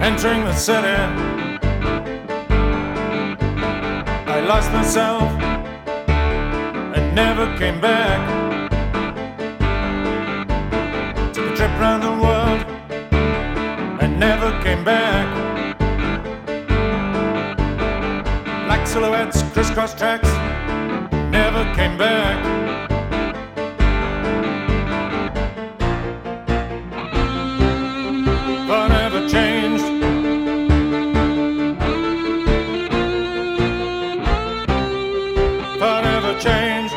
entering the city. I lost myself and never came back. Took a trip around the world and never came back. Black silhouettes, crisscross tracks, never came back. Forever changed. Forever changed.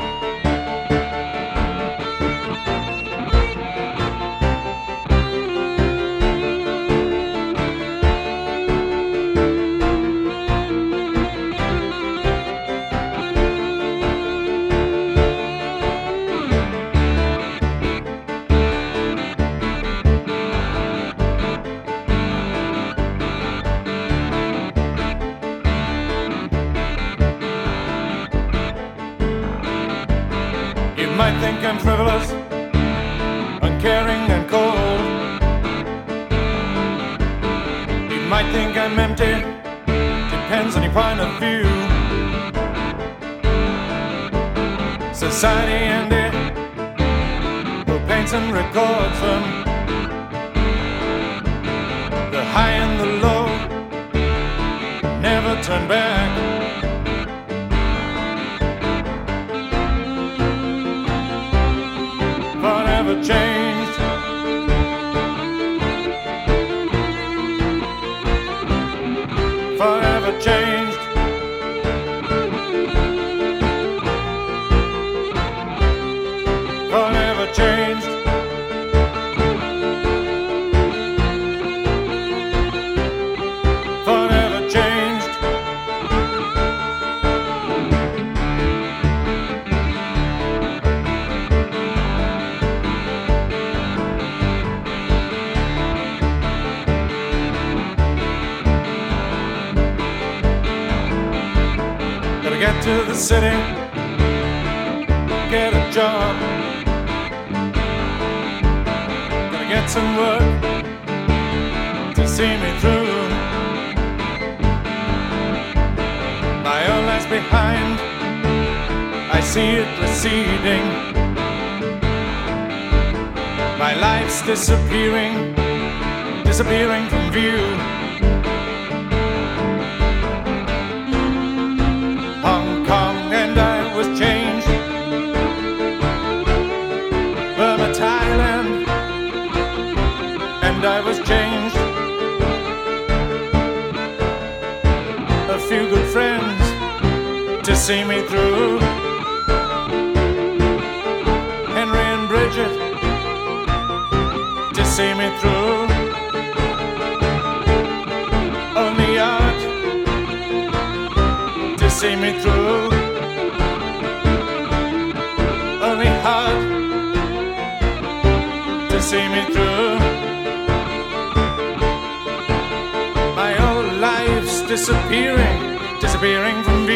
You might think I'm frivolous, uncaring and cold. You might think I'm empty, depends on your point of view. Society and it, who paints and records them. The high and the low, never turn back. Forever changed. Forever changed. Forever changed. Forever changed. Gotta get to the city, get a job. Gotta get some work to see me through. My own life's behind, I see it receding. My life's disappearing, disappearing from view. Hong Kong and I was changed. Burma, Thailand, and I was changed. A few good friends to see me through. Henry and Bridget to see me through. Only art to see me through. Only heart to see me through. My whole life's disappearing, disappearing from view.